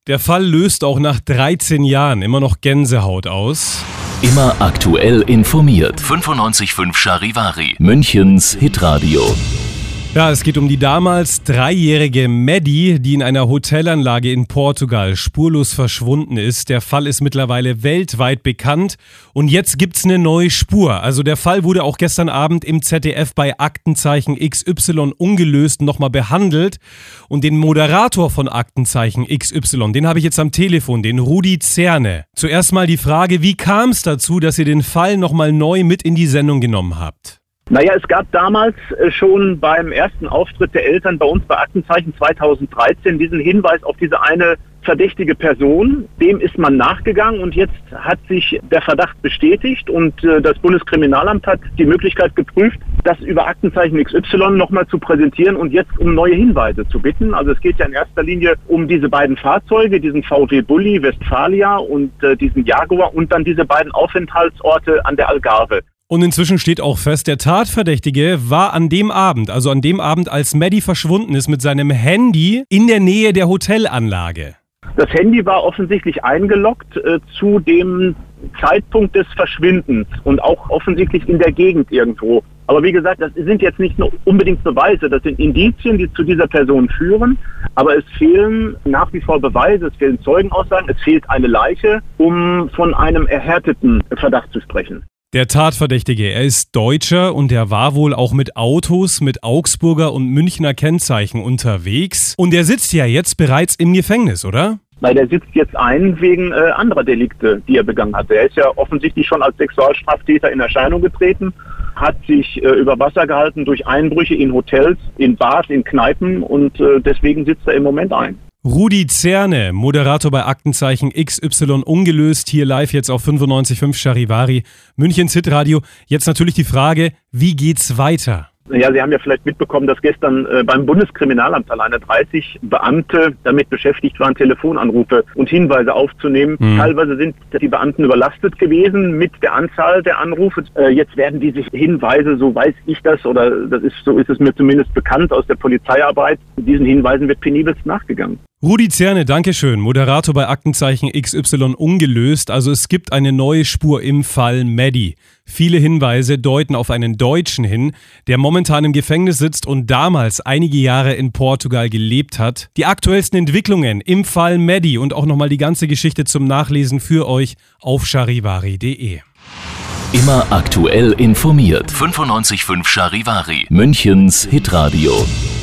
Der Fall löst auch nach 13 Jahren immer noch Gänsehaut aus. Immer aktuell informiert. 95.5 Charivari, Münchens Hitradio. Ja, es geht um die damals 3-jährige Maddie, die in einer Hotelanlage in Portugal spurlos verschwunden ist. Der Fall ist mittlerweile weltweit bekannt und jetzt gibt's eine neue Spur. Also der Fall wurde auch gestern Abend im ZDF bei Aktenzeichen XY ungelöst nochmal behandelt. Und den Moderator von Aktenzeichen XY, den habe ich jetzt am Telefon, den Rudi Zerne. Zuerst mal die Frage, wie kam es dazu, dass ihr den Fall nochmal neu mit in die Sendung genommen habt? Naja, es gab damals schon beim ersten Auftritt der Eltern bei uns bei Aktenzeichen 2013 diesen Hinweis auf diese eine verdächtige Person. Dem ist man nachgegangen und jetzt hat sich der Verdacht bestätigt und das Bundeskriminalamt hat die Möglichkeit geprüft, das über Aktenzeichen XY nochmal zu präsentieren und jetzt um neue Hinweise zu bitten. Also es geht ja in erster Linie um diese beiden Fahrzeuge, diesen VW Bulli Westfalia und diesen Jaguar und dann diese beiden Aufenthaltsorte an der Algarve. Und inzwischen steht auch fest, der Tatverdächtige war an dem Abend, als Maddie verschwunden ist, mit seinem Handy in der Nähe der Hotelanlage. Das Handy war offensichtlich eingeloggt zu dem Zeitpunkt des Verschwindens und auch offensichtlich in der Gegend irgendwo. Aber wie gesagt, das sind jetzt nicht nur unbedingt Beweise, das sind Indizien, die zu dieser Person führen. Aber es fehlen nach wie vor Beweise, es fehlen Zeugenaussagen, es fehlt eine Leiche, um von einem erhärteten Verdacht zu sprechen. Der Tatverdächtige, er ist Deutscher und er war wohl auch mit Autos mit Augsburger und Münchner Kennzeichen unterwegs. Und er sitzt ja jetzt bereits im Gefängnis, oder? Weil der sitzt jetzt ein wegen anderer Delikte, die er begangen hat. Er ist ja offensichtlich schon als Sexualstraftäter in Erscheinung getreten, hat sich über Wasser gehalten durch Einbrüche in Hotels, in Bars, in Kneipen und deswegen sitzt er im Moment ein. Rudi Zerne, Moderator bei Aktenzeichen XY ungelöst, hier live jetzt auf 95.5 Charivari, Münchens Hitradio. Jetzt natürlich die Frage, wie geht's weiter? Ja, Sie haben ja vielleicht mitbekommen, dass gestern beim Bundeskriminalamt alleine 30 Beamte damit beschäftigt waren, Telefonanrufe und Hinweise aufzunehmen. Teilweise sind die Beamten überlastet gewesen mit der Anzahl der Anrufe. Jetzt werden diese Hinweise, so weiß ich das, oder so ist es mir zumindest bekannt aus der Polizeiarbeit, diesen Hinweisen wird penibelst nachgegangen. Rudi Zerne, Dankeschön, Moderator bei Aktenzeichen XY ungelöst. Also es gibt eine neue Spur im Fall Maddie. Viele Hinweise deuten auf einen Deutschen hin, der momentan im Gefängnis sitzt und damals einige Jahre in Portugal gelebt hat. Die aktuellsten Entwicklungen im Fall Maddie und auch nochmal die ganze Geschichte zum Nachlesen für euch auf charivari.de. Immer aktuell informiert. 95.5 Charivari, Münchens Hitradio.